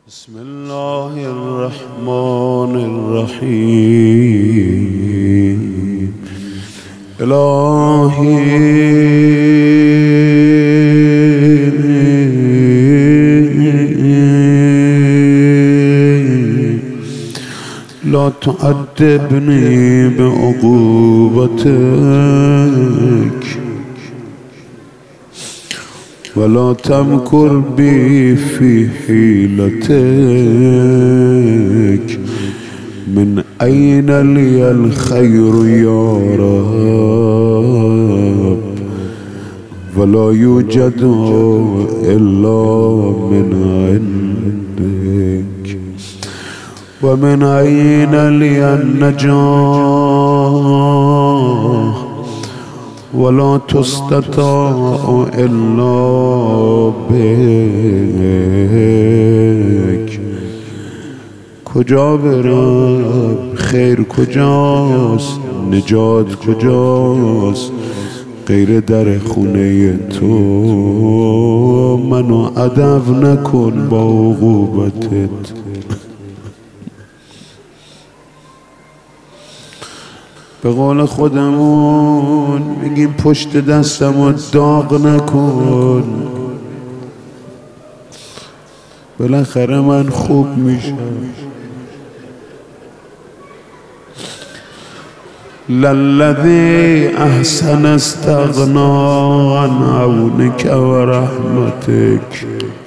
بسم الله الرحمن الرحيم. إلهي لا تعذبني بعقوبتك ولا تمكر بي في حيلتك. من أين لي الخير يا رب ولا يوجد إلا من عندك. ومن أين لي النجاة ولا تستطاع إلا بك. کجا برم؟ خیر کجاست؟ نجات کجاست؟ غیر در خونه تو. منو ادب نکن با عقوبتت. به قول خودمون میگیم پشت دستمو داغ نکن، بالاخره من خوب میشم. للذی احسن استغنا عن عونک و رحمتک.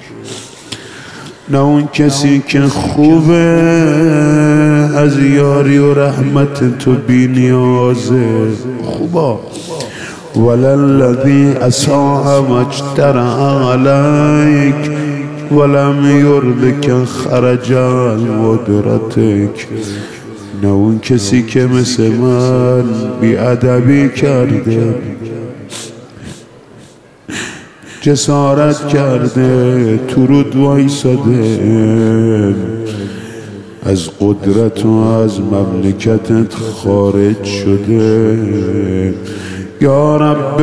نه اون کسی که خوبه از یاری و رحمت تو بی نیازه، خوبا. وللذی اساء مجترع علیک ولم یربک خرج الودرتک. نه اون کسی که مثل من بی ادبی کرده، جسارت کرده، تو رود وایساده، از قدرت و از مملکتت خارج شده. یا رب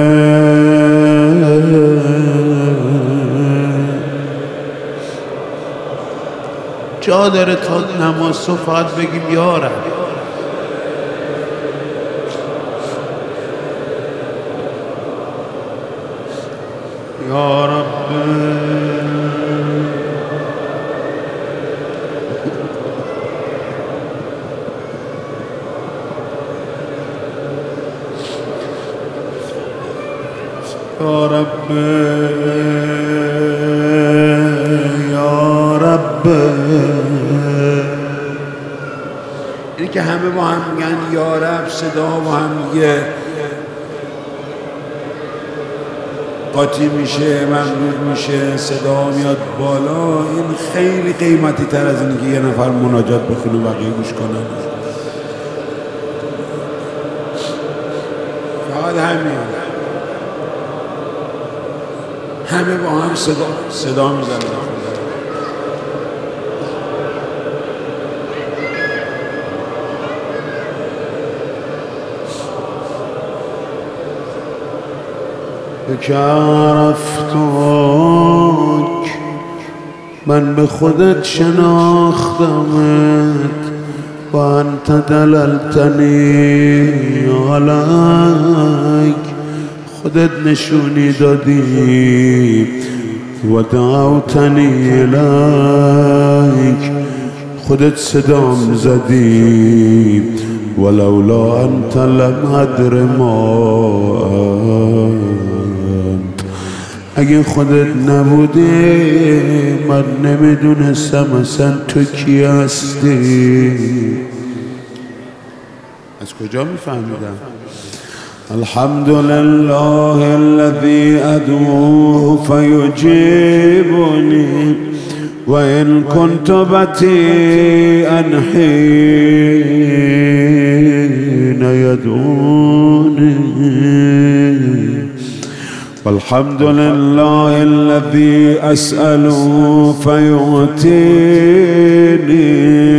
جا داره تا نماز فقط بگیم یا رب. یا رب یا رب یا رب. اینی که همه با هم میگن یا رب، صدا با هم میگه قاطی میشه، ممدود میشه، صدا میاد بالا. این خیلی قیمتی تر از اینه که یه نفر مناجات بخونه و بقیه گوش کنن. فقط همین، همه با هم صدا میزنن. که عرفتک، من به خودت شناختمت و انت دللتنی علیک. خودت نشونی دادی و دعوتنی الیک. خودت صدام زدی ولولا انت لم ادر ما. اگه خودت نبودی من نمیدونستم اصلا تو کی هستی. از کجا میفهمیدم؟ الحمدلله الذی ادعوه فیجیبنی و ان کنت بطیئا حین یدعونی. والحمد لله الذي أسأل فيعطيني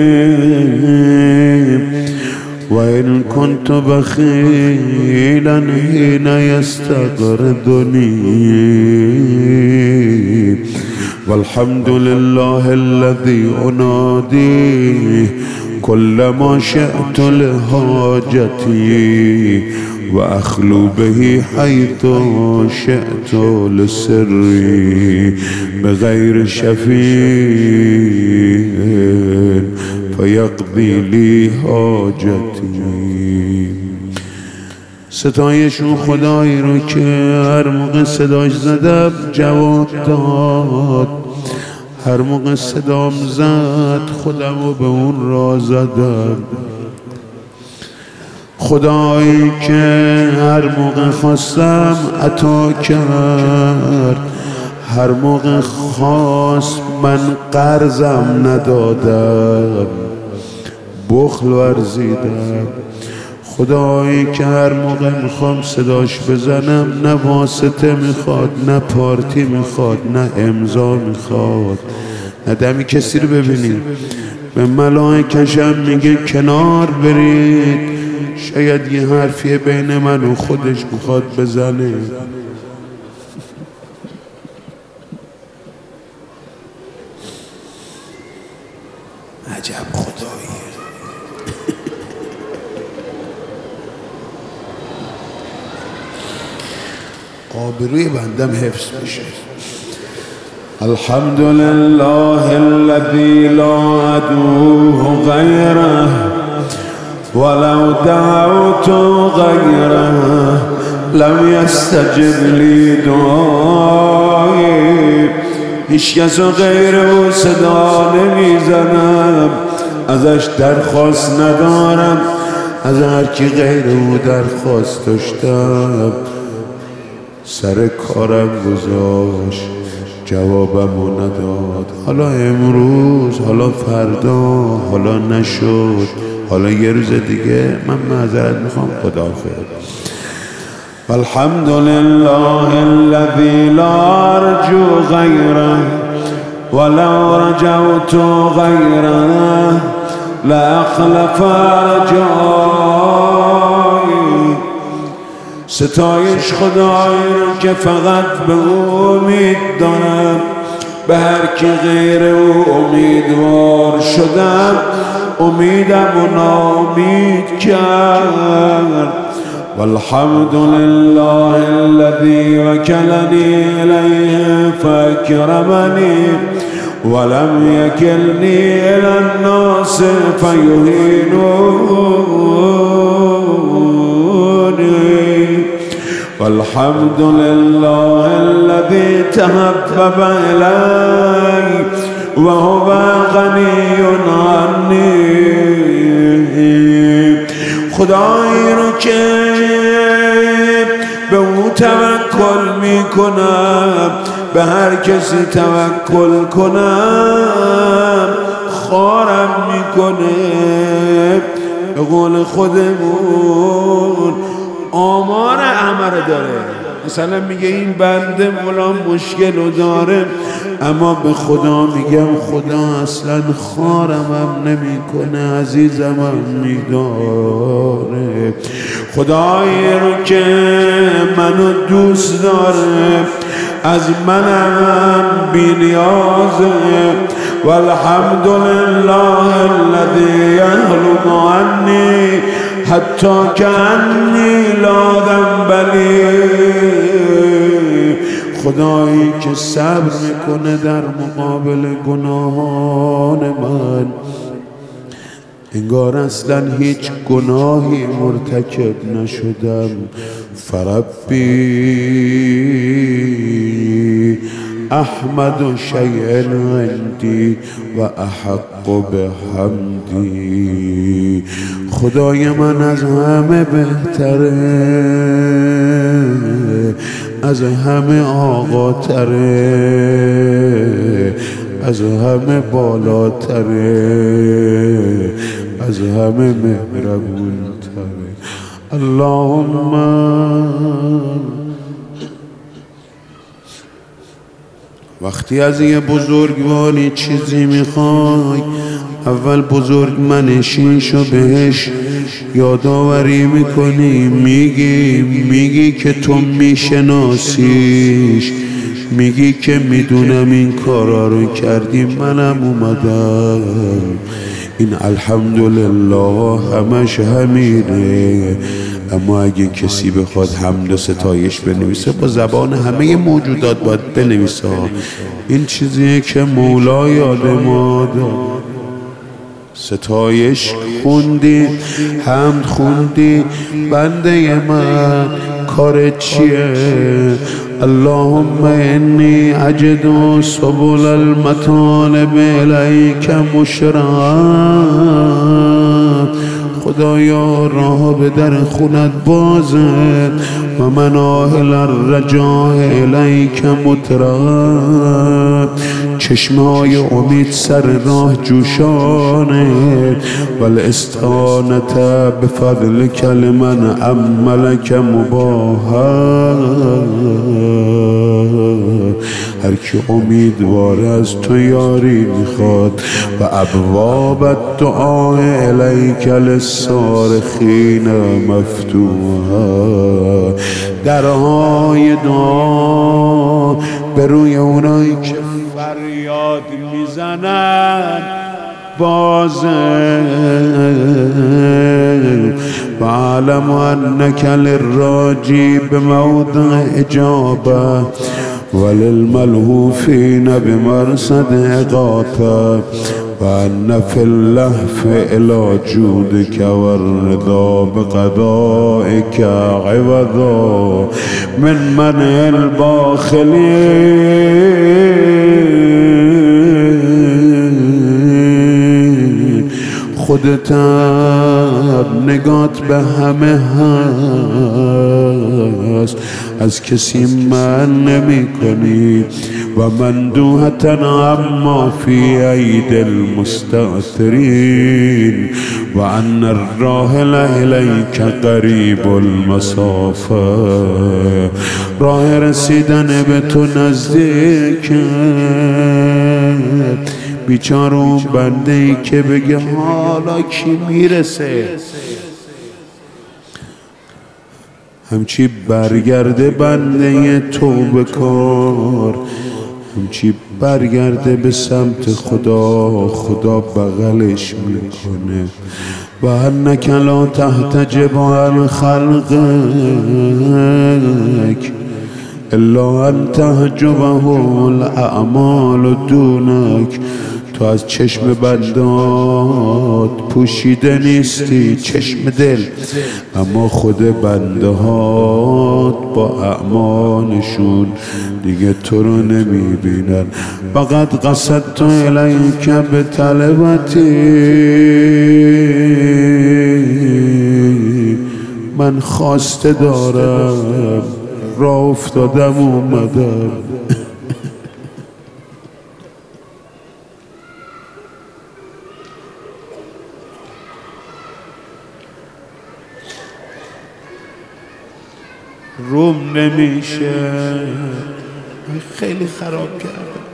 وإن كنت بخيلا حين يستقرضني. والحمد لله الذي أنادي كل ما شئت لحاجتي وأخلو به حيث شئت لسري بغير شفيع فيقضي لي حاجتي. ستایشون خدایی رو که هر موقع صداش زدم جواب داد، هر موقع صدام زد خودم رو به اون راه زدم. خدایی که هر موقع خواستم عطا کرد، هر موقع خواست من قرضم ندادم، بخل ورزیدم. خدایی که هر موقع میخوام صداش بزنم نه واسطه میخواد، نه پارتی میخواد، نه امضا میخواد، نه دمی کسی رو ببینید. به ملائکه‌شم میگه کنار برید، شاید یه حرفیه بین من و خودش میخواد بزنه. عجب خداییه. آبروی بندم حفظ بشه. الحمد لله الذي لا أدعوه غيره ولو دعوت غيره لم يستجب لي دعائي. هیچ کس غیر او صدا نمیزنم، ازش درخواست ندارم، از هر کی غیر او درخواست داشتم سر کارم گذاشت جوابمو نداد. حالا امروز، حالا فردا، حالا نشد، حالا یه روز دیگه من معذرت میخوام، خداحافظ. الحمد لله الذي لا أرجو غيره ولو رجوت غيره لأخلف رجائي. ستایش خدایی رو که فقط به او امید دارم، به هر کی غیر او امیدوار شدم امیدم و ناامید کرد. والحمد لله الذي وكلني إليه فأكرمني ولم يكلني إلى الناس فيهينوني. والحمد لله الذي تحبب إلي وهو غني عني. خدایی رو که به او توکل میکنم، به هر کسی توکل کنم خارم میکنه. به قول خودمون آمار همه داره. مثلا میگه این بنده فلان مشکل رو داره، اما به خدا میگم خدا اصلا خارم هم نمی کنه، عزیزم هم میداره. خدایی رو که منو دوست داره، از منم بی نیازه. والحمد لله الذي يهلك عني حتی کأنی لا ذنب لی. خدایی که صبر میکنه در مقابل گناهان من، انگار اصلا هیچ گناهی مرتکب نشدم. فربی احمد شیء عندی و احق بحمدی. خدای من از همه بهتره، از همه آقاتره، از همه بالاتره، از همه مهربونتره. اللهم وقتی از یه بزرگواری چیزی میخوای، اول بزرگ منشینشو بهش یادآوری میکنی، میگی که تو میشناسیش، میگی که میدونم این کارا رو کردی، منم اومدم. این الحمدلله همش همینه. اما اگه کسی بخواد حمد و ستایش بنویسه با زبان همه موجودات باید بنویسه. این چیزیه که مولا یاد ما داد. ستایش خوندی، حمد خوندی، بنده من کار چیه؟ اللهم انی اجد سبل المطالب الیک مشرعا. خدایا راه به در خونت بازه و مناهل الرجاء الیک مترعا. چشمهای امید سر راه جوشانه والاستعانت بفضلک لمن عملک مباها. هر کی امیدوار از تو یاری میخواد و ابواب الدعاء الیک للصارخین مفتوحا. درهای دعا به روی اونایی که فریاد میزنن بازه. و علم انک للراجی بموضع اجابه وللملهوفین بمرصد اغاثه و ان فی اللهف الی جودک و الرضا بقضائک عوضا من منع الباخلین. خودت نگات به همه هست، از کسی من نمی کنی. و مندوحة عما فی عید المستأثرین و ان الراحل الیک قریب المسافه. راه رسیدن به تو نزدیکه. بیچاره اون بنده ای که بگه حالا کی میرسه، همچی برگرده بنده توبه کار، همچی برگرده به سمت خدا، خدا بغلش میکنه. و انک لا تحتجب عن خلقک الا ان تحجبه الاعمال دونک. تو از چشم بندات پوشیده نیستی، چشم دل، اما خود بنده هات با اعمالشون دیگه تو رو نمیبینن. فقط قصدت الیک بطلبتی، من خواسته دارم، راه افتادم اومدم. روم نمیشه، خیلی خراب کردم.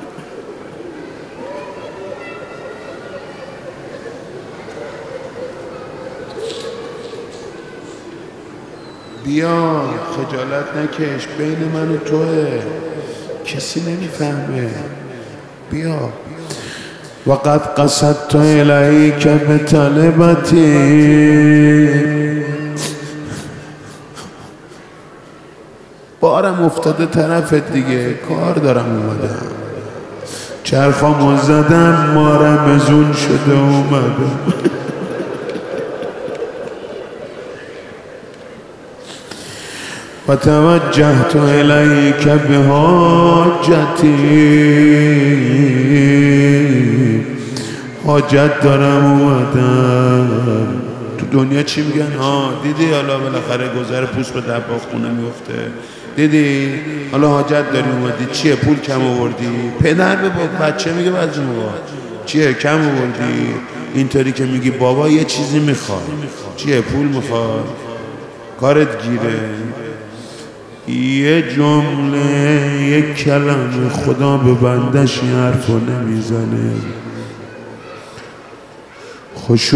بیا خجالت نکش، بین من و توه، کسی نمیفهمه. بیا. وقد قصدت الیک بطلبتی. بارم افتاده طرفت دیگه، کار دارم اومدم. چرخامو زدم، مارم ازون شده اومدم. و توجهت الیک بحاجتی. حاجت دارم اومدم. تو دنیا چی میگن؟ دیدی حالا بالاخره گذر پوست به دباغ خونه میفته. دیدی حالا حاجت داری اومدی، چیه پول کم آوردی؟ پدر به بچه میگه بعضی موقع چیه کم آوردی؟ اینطوری که میگی بابا یه چیزی میخواد، چیه پول میخواد، کارت گیره. یه جمله یک کلمه خدا به بندش این حرفو نمیزنه. خوش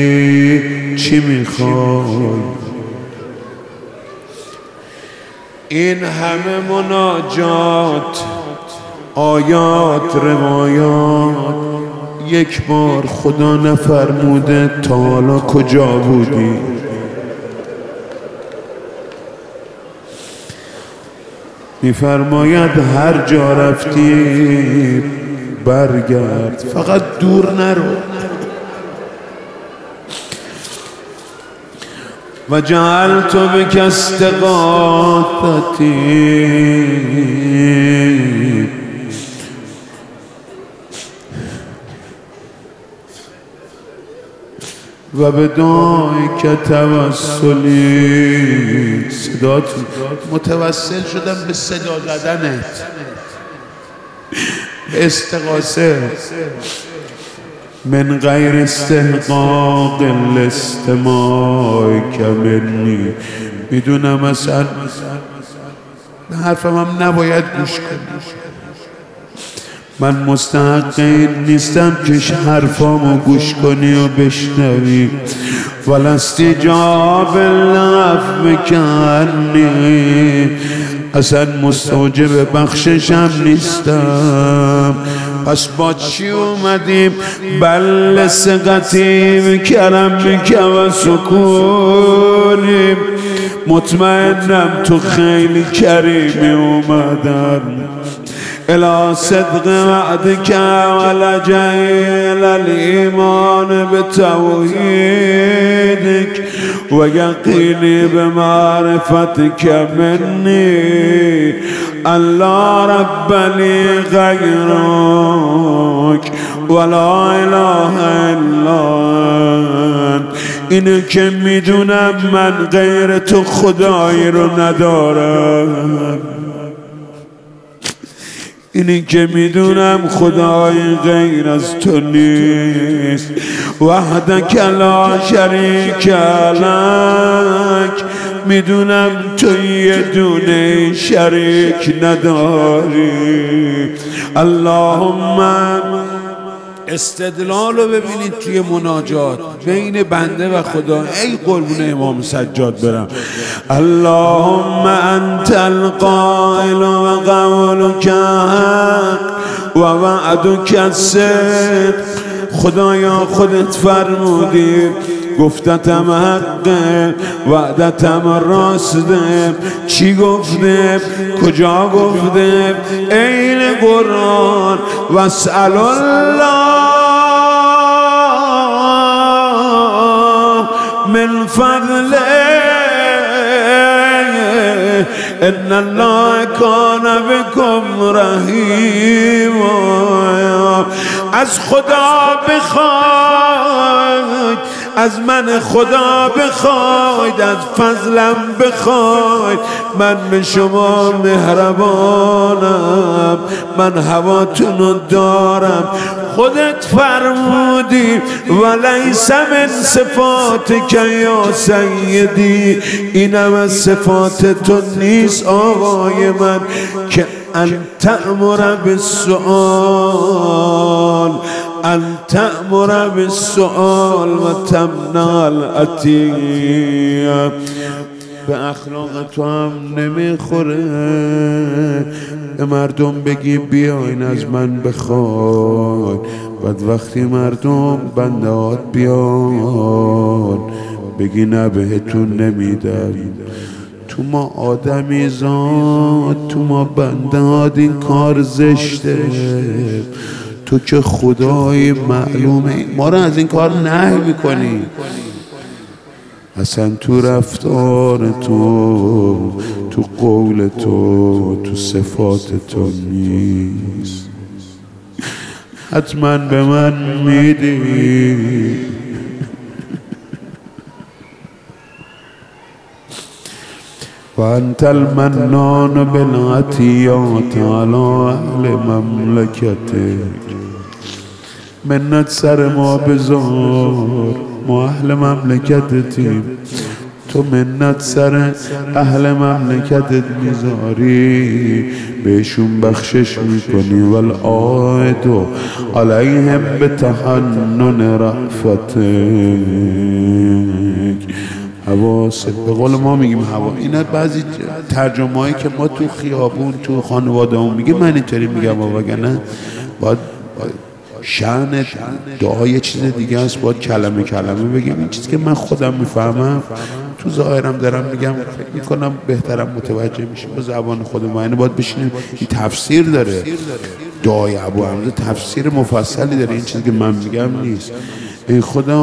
اومدی چی میخوای؟ این همه مناجات، آیات، روایات، یک بار خدا نفرموده تا حالا کجا بودی؟ میفرماید هر جا رفتی برگرد، فقط دور نرو. و جعلت بک استغاثتی، و بدایک توسلی. صدات متوسل شدم به صدا زدنت، استغاثه، من غیر استحقاق الاستماع منی. میدونم اصلا به حرفم هم نباید گوش کنی، من مستحق این نیستم که حرفامو گوش کنی و بشنوی. ولاستجاب العفو کنی، اصلا مستوجب بخششم نیستم. پس با چی اومدیم؟ بل ثقتی کرمک و سکونی، مطمئنم تو خیلی کریمی اومدم. الى صدق وعدك ولجئ الإيمان بتوحيدك ويقيني بمعرفتك مني. لا رب لي غيرك ولا اله الا انت. اینو که میدونم من غیر تو خدایی رو ندارم، اینی که میدونم خدای غیر از تو نیست. وحدک لا شریک لک، میدونم تو یه دونه شریک نداری. اللهم، استدلال رو ببینید توی مناجات بین بنده و خدا. ای قربون امام سجاد برم. اللهم انت القائل و قولک حق و وعدک الصدق. خدایا خودت فرمودی، گفتتم حقه، وعدتم راسته. چی گفته؟ کجا گفته؟ این قرآن. واسأل الله من فضله ان الله کان بکم رحیما. از خدا بخواید، از من خدا بخواید، از فضلم بخواید. من به شما مهربانم، من هواتونو دارم. خودت فرمودی ولیس من صفاتک یا سیدی، اینم از صفات تو نیست آقای من، که ان تأمر بالسؤال، ان تأمر بالسؤال و تمنع العطیه. به اخلاق تو هم نمیخوره به مردم بگی بیاین از من بخواد، بعد وقتی مردم بندهات بیان بگی نه بهتون نمیدم. تو ما آدمی زاد، تو ما بندهات این کار زشته. تو که خدای معلومه ما رو از این کار نهی میکنی. اصلا تو رفتار تو، تو قول تو، تو صفات تو نیست. حتما به من میدی. و انت المنان بالعطیات علی اهل مملکتک. منت سر ما بذار، ما اهل مملکتتیم. تو منت سر اهل مملکتت میذاری، بهشون بخشش میکنی. والعائد علیهم بتحنن رأفتک. حواست. به قول ما میگیم هوا. اینا بعضی ترجمه هایی که ما تو خیابون تو خانواده هم میگیم، من اینطوری میگم وگرنه باید شأن دعا یه چیز دیگه است، باید کلمه بگیم. این چیزی که من خودم میفهمم تو ظاهرم دارم میگم، فکر میکنم بهترم متوجه میشیم با زبان خودم. یعنی باید بشینیم، این تفسیر داره، دعای ابو حمزه تفسیر مفصلی داره، این چیزی که من میگم نیست. ای خدا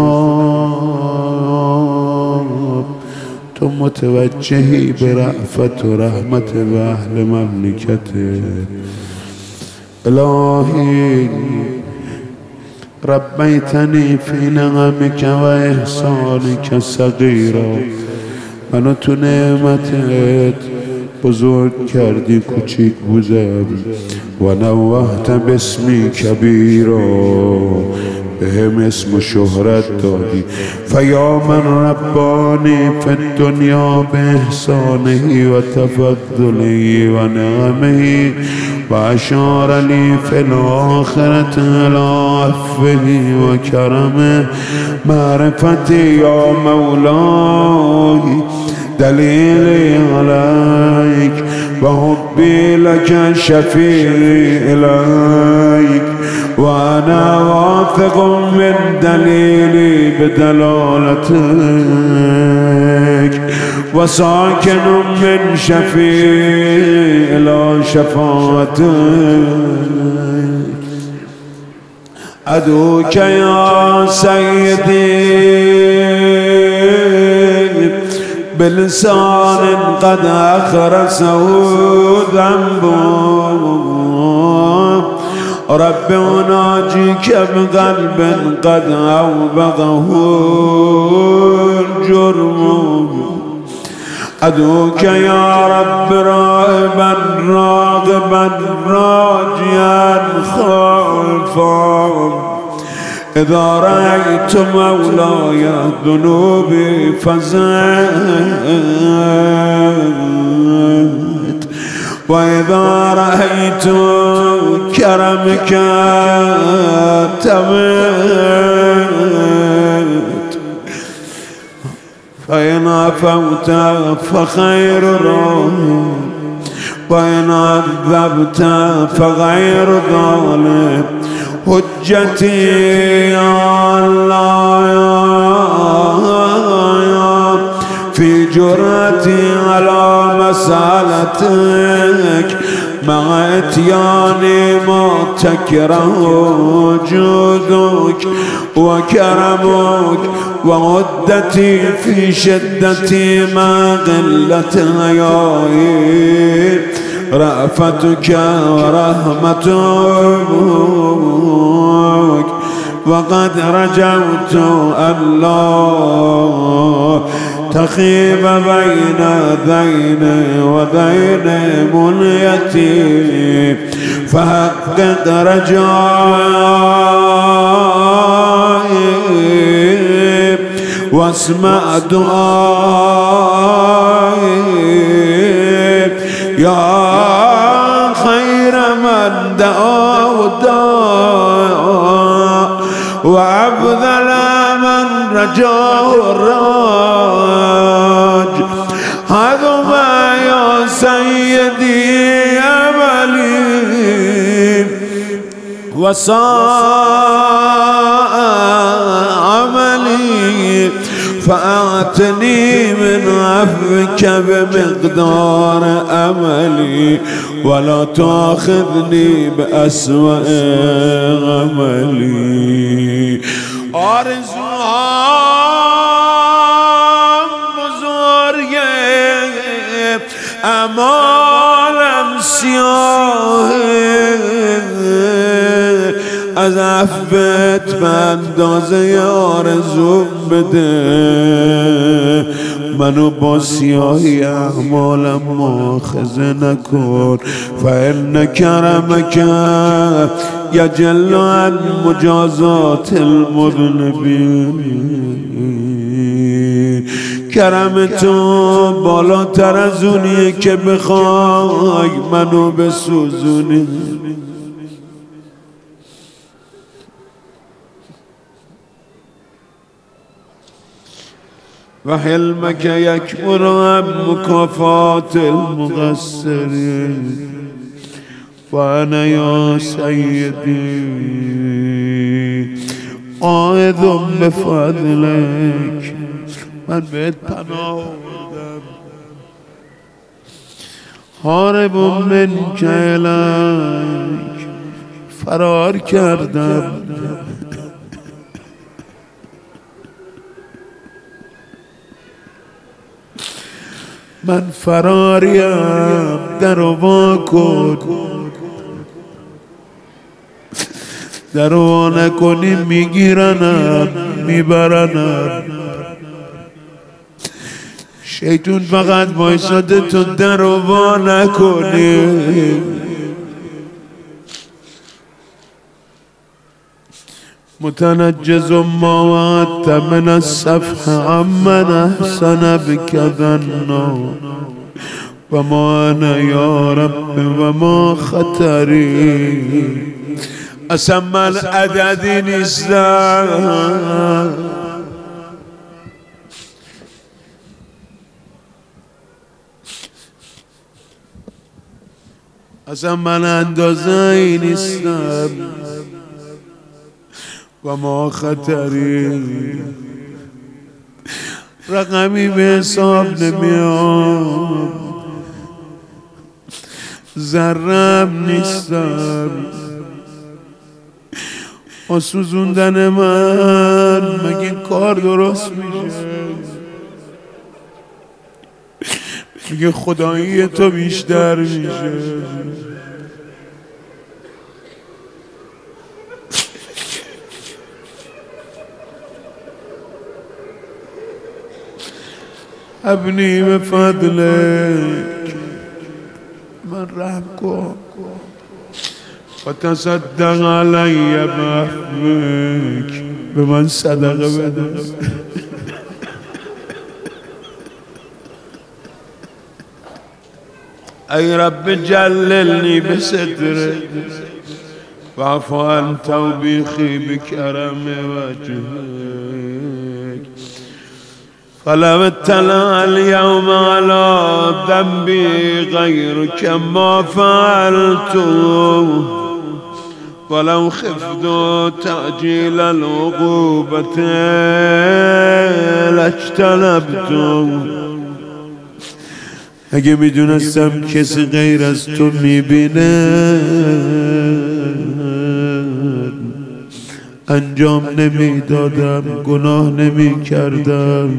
تو متوجهی به رأفت و رحمت و اهل مملکت. الهی ربیتنی فی نعمک و احسانک صغیرا، منو تو نعمتت بزرگ کردی کوچیک بودم، و نوحت باسمی کبیرا، بهم اسم و شهرت دادی. فیا من ربانی فی الدنیا به احسانه و تفضله و نعمه، و اشار لی فی الاخرة الی عفوه و کرمه. معرفتی یا مولای دلیلی علیک، و حبی لک شفیعی الیک، و انا واثق من دلیلی بدلالتک، و ساکن من شفیعی الی شفاعتک. ادعوک یا سیدی بلسان قد اخرسه ذنبه، رب اناجیک بقلب قد اوبقه الجرم. ادعوک یا رب رائبا راغبا راجیا خائفا، اذا رأيت مولاي ذنوبي فزعت، وإذا رأيت كرمك تمت. فإن عفوت فخير راهب، وإن عذبت فغير ظالم. حجتي يا الله في جرأتي على مسألتك، مع اتياني ما تكره جودك وكرمك، وعدتي في شدتي ما قلة حيائي، رأفتك ورحمتك. وقد رجوت الله تخيب بين ذين وذين منيتي، فحقق رجائي واسمع دعائي، يا خير من دعا ودعا، وأفضل من رجاه الراج. هذا يا سيدي أملي وساء عملي، فأعتني من عفوك بمقدار أملي، ولا تأخذني بأسوأ عملي. آرزوام بزرگه، امالم سیاهه، از عفوت به اندازه آرزوم بده، منو با سیاهی اعمالم مؤاخذه نکن. فإن کرمک یجل عن مجازات المذنبین. کرم تو بالاتر از اونیه که بخوای منو بسوزونی. و حلمك یکبر عن مکافات المقصرین و انا یا سیدی عائد بفضلک. من بهت پناه آوردم، هارب منک الیک، فرار کردم. من فراریم، درو وا کن. درو وا نکنی میگیرنم میبرنم. شیطون فقط وایساده تو درو وا نکنی. متنجز ما وعدت من الصفح عمن احسن بك ظنا و ما انا یا رب و ما خطری. اصلا من عددی نیستم، اصلا من اندازه ای نیستم و ما خطری. رقمی به حساب نمیام، ذرم نیستم. با سوزوندن من مگه کار درست میشه؟ میگه خدایی تو بیشتر میشه. ابنی به فضلک، من رحم کن. و تصدق علی بعفوک، به من صدقه بده. ای رب جللنی بسترک واعف عن توبیخی بکرم وجهک. فلو اطلع اليوم على ذنبي غيرك ما فعلت ولو خفت تعجيل العقوبة لاجتنبت. اگه میدونستم کسی غیر از تو میبینه انجام نمیدادم، گناه نمیکردم.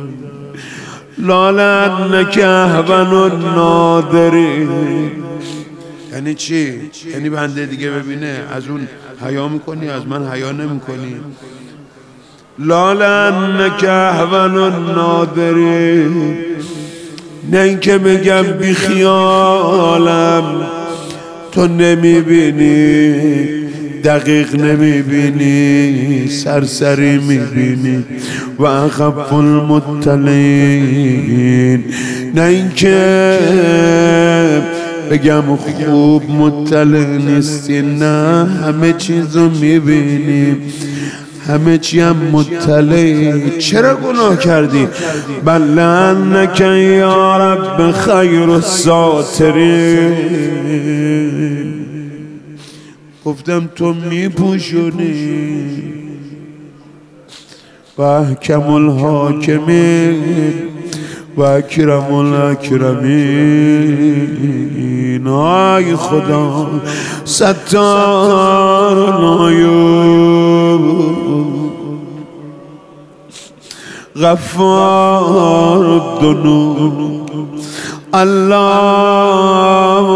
لعلنک اهون الناظرین. یعنی چی؟ یعنی بنده دیگه ببینه از اون حیا میکنی، از من حیا نمیکنی. لعلنک اهون الناظرین، نه اینکه بگم بی خیالم تو نمیبینی، دقیق نمیبینی، سرسری میبینی. و اخف المطلعین، نه اینکه بگم خوب مطلع نیستی، نه همه چیزو میبینی، همه چی هم مطلعی. چرا گناه کردی؟ بل انک یا رب خیر الساترین. گفتم تو میپوشونی. و احکم الحاکمین و اکرم الاکرمین. آی خدا ستار العیوب غفار الذنوب علام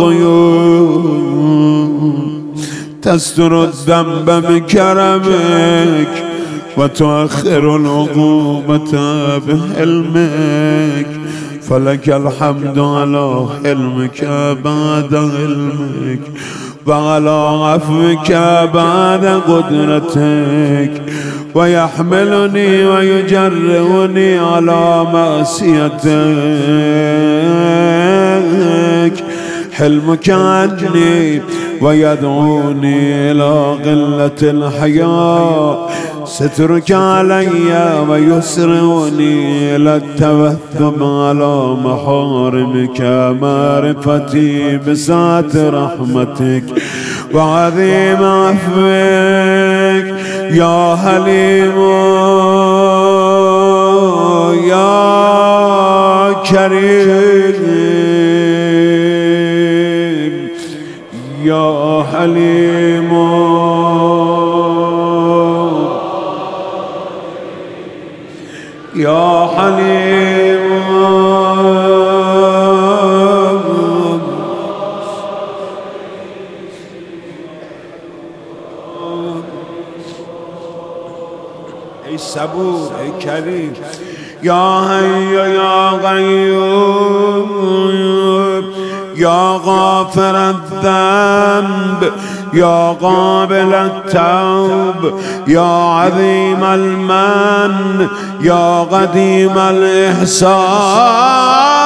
الغیوب تستر الذنب بکرمک و تؤخر العقوبة بحلمك. فلك الحمد على حلمك بعد علمك وعلى عفوك بعد قدرتك ويحملني ويجرئني على معصيتك. حلمك عني ويدعوني إلى قلة الحياء سترك علي ويسرني إلى التوثب على محارمك معرفتي بسعة رحمتك وعظيم عفوك يا حليم يا كريم يا حليم يا حليم ای صبور ای کریم يا حي يا قيوم يا غافر الذنب يا قابل التوب يا عظيم المن يا قديم الإحسان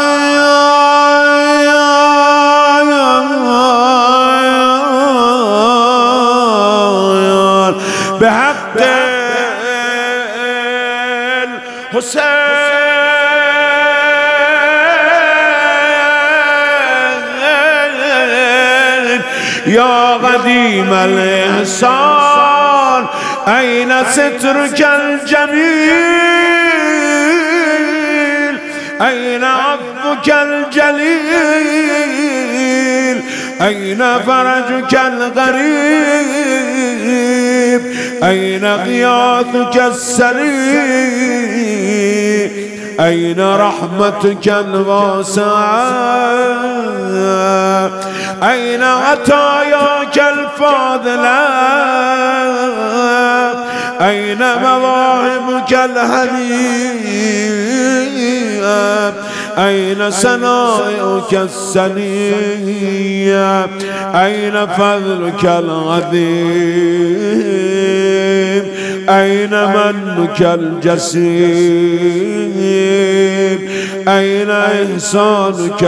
بحق الحسين يا قديم الإحسان أين سترك الجميل أين عفوك الجليل أين فرجك الغريب أين غياثك السريع أين رحمتك الواسعة أين عطاياك الفاضلة أين مواهبك الهنيئة أين صنائعك السنية أين فضلك العظيم أين منك الجسيم أين إحسانك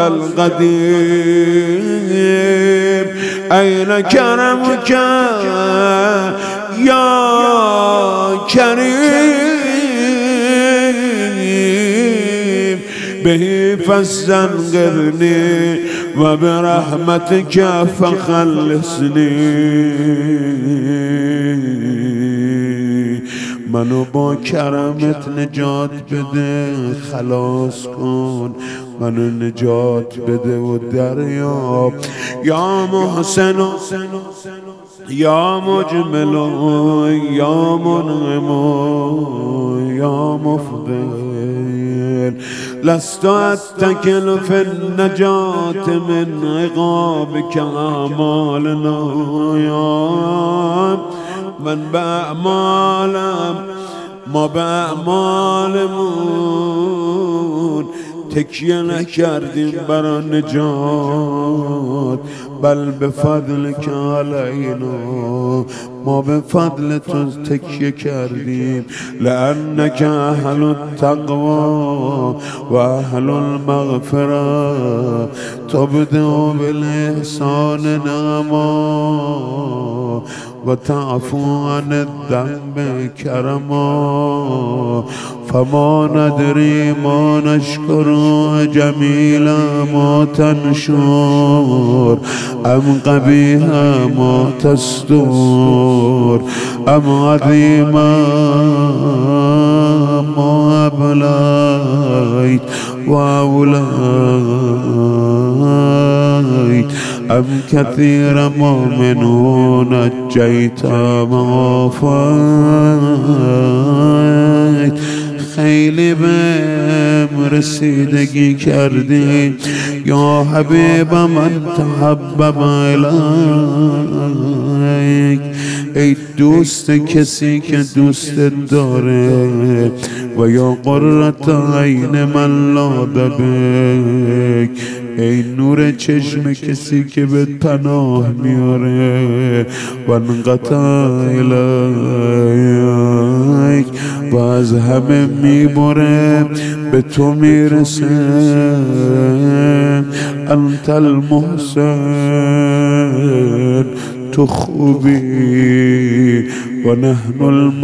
القديم أين كرمك يا كريم به فاستنقذني وبرحمتك فخلصني منو با کرمت نجات بده خلاص کن منو نجات بده و دریاب یا محسن یا مجمل یا منعم یا مفضل لست اتکل فی النجات من عقابک اعمالنا من بأعمالم ما بأعمالمون تکیه نکردیم برا نجات بل به فضل که علینا ما به فضل تو تکیه کردیم لأنک اهل التقوی و اهل المغفره تبدأ بالاحسان نعما و تعفو عن الذنب کرما فما ندری ما نشکر جمیلا ما تنشر ام قبیحا ما تستور ام عظیما ما ابلیت و اولیت ام كثير ما منه نجيت ما فات خیلی بهم رسیدگی کردی یا حبیب من تحبب الیک ای دوست کسی که دوست داره و یا قرة عین من لاذ بک ای نور چشم کسی که به پناه میاره و انقطع الیک و از همه میبره به تو میرسه. انت المحسن، تو خوبی و نحن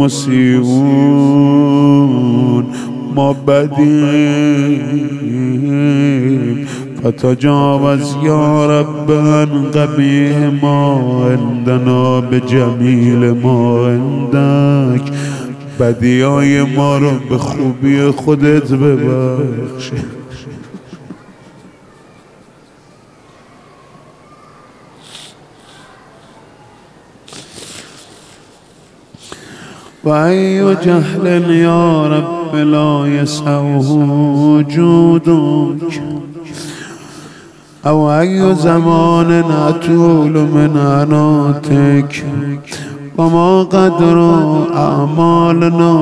المسیئون، ما بدیم. فتجاوز یا رب عن قبیح ما عندنا بجمیل ما عندک، بدیای ما رو به خوبی خودت ببخش. و ای جهل یا رب لا یسعه وجودک، او ای زمان اطول من عناتک و ما قدر اعمالنا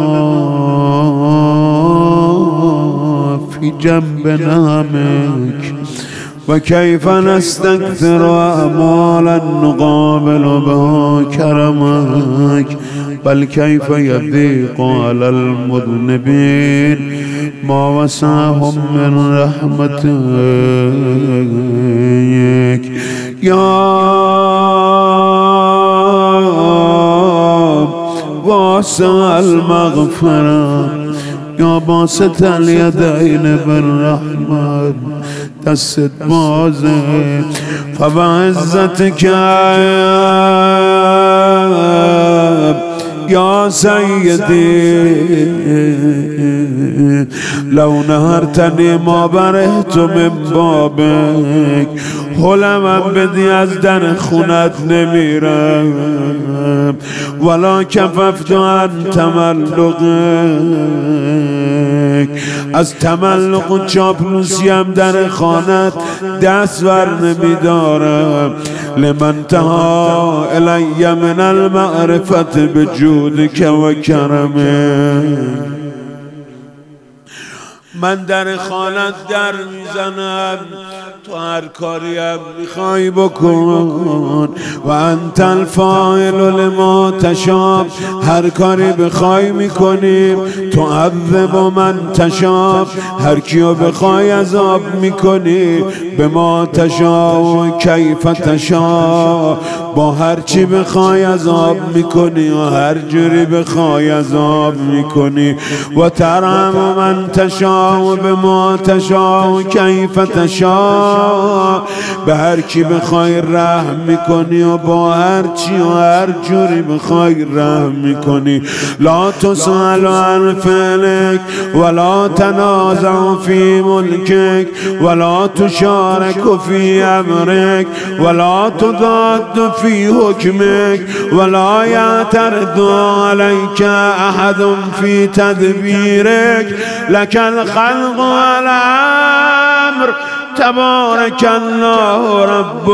فی جنب نعمک و کیف نستکثر اعمالا نقابل بها کرمک، بل کیف یضیق علی المذنبین ما وسعهم من رحمتک. یا واسع المغفرة، یا باسط الیدین بالرحمت، دست بازه. فبعزتک یا سیدی لو نهرتنی ما برهت من بابک، حلمم بدی از در خونت نمیرم، ولا کففت عن تملقک، از تملق چاپلوسیم در خانت دست ور نمیدارم. لمن تها الی من المعرفت بجودک و کرمک، من در خانت در میزنم، تو هر کاریم میخوای بکن. و انت الفاعل لما تشاء، هر کاری بخوای میکنی. تو عذب من تشاء، هر کیو بخوای عذاب میکنی. به ما تشاء و کیف تشاء، با هر چی بخوای عذاب میکنی و هر جوری بخوای عذاب میکنی. و ترحم من تشاء و به ما تشاء و کیف تشاء، به هر کی بخوای رحم میکنی و با هر چی و هر جوری بخوای رحم میکنی. لا تسأل عن فعلک ولا تنازع فی ملکک ولا تشارک فی امرک ولا تضاد فی حکمک ولا یعترض علیک احد فی تدبیرک. لک الخلق والامر تبارک الله رب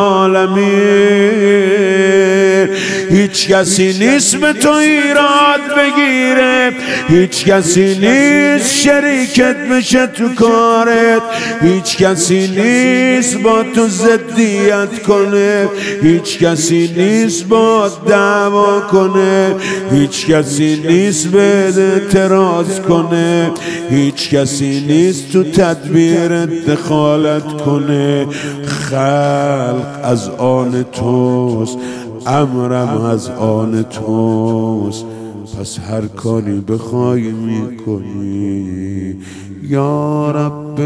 العالمین. هیچ کسی نیست به تو ایراد بگیره، هیچ کسی نیست شریکت بشه تو کارت، هیچ کسی نیست با تو ضدیت کنه، هیچ کسی نیست با دعوا کنه، هیچ کسی نیست به اعتراض کنه، هیچ کسی نیست تو تدبیر دخالت کنه. خلق از آن توست، امرم از آن توست، پس هر کاری بخوای میکنی. یا رب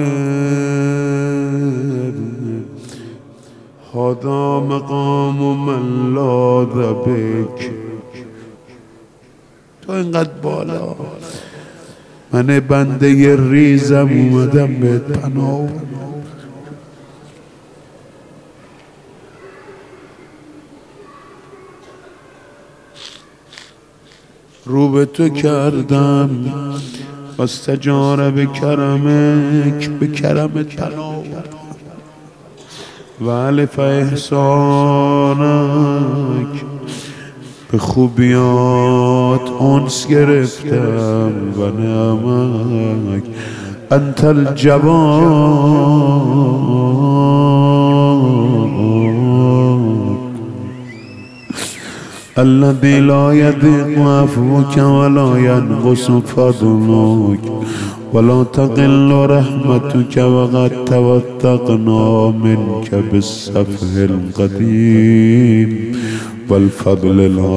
هذا مقام من لاذ بک، تو اینقدر بالا، من بنده ریزم اومدم به پناه. رو به تو کردم واستجار به کرمک، به کرمت پناه و الف احسانک، به خوبیات انس گرفتم و نعمک. انت الجواد الذي لا يضيق عفوك ولا ينقص فضلك ولا تقل رحمتك وقد توثقنا منك بالسفه القديم والفضل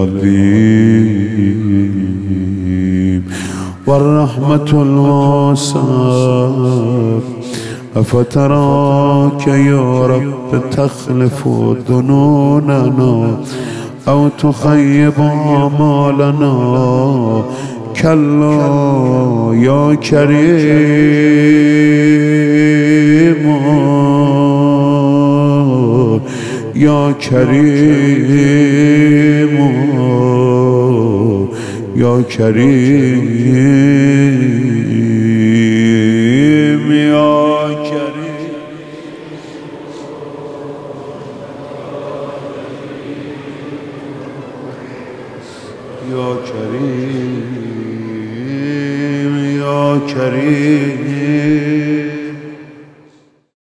العظيم والرحمة الواسعة أفتراك يا رب تخلف ظنوننا أو تخيب أعمالنا كلا يا كريم يا كريم يا كريم يا كريم يا كريم يا كريم